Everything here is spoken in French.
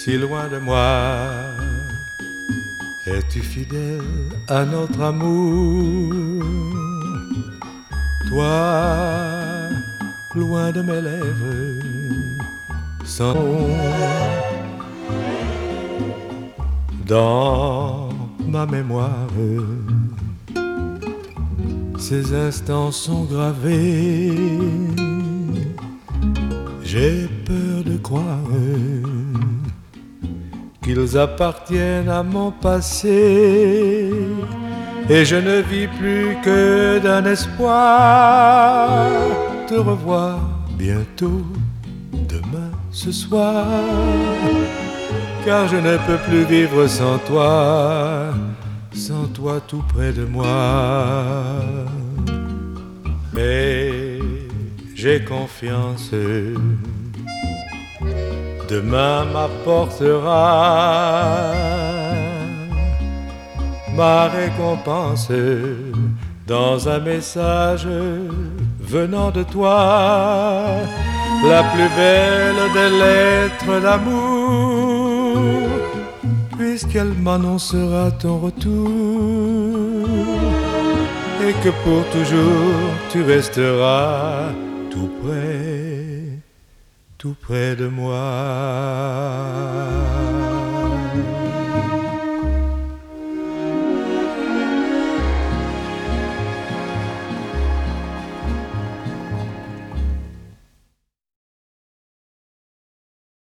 si loin de moi. Es-tu fidèle à notre amour? Toi, loin de mes lèvres, sans dans ma mémoire, ces instants sont gravés. J'ai peur de croire qu'ils appartiennent à mon passé, et je ne vis plus que d'un espoir, te revoir bientôt, demain, ce soir, car je ne peux plus vivre sans toi tout près de moi. Mais j'ai confiance, demain m'apportera ma récompense dans un message venant de toi, la plus belle des lettres d'amour, puisqu'elle m'annoncera ton retour et que pour toujours tu resteras tout près de moi.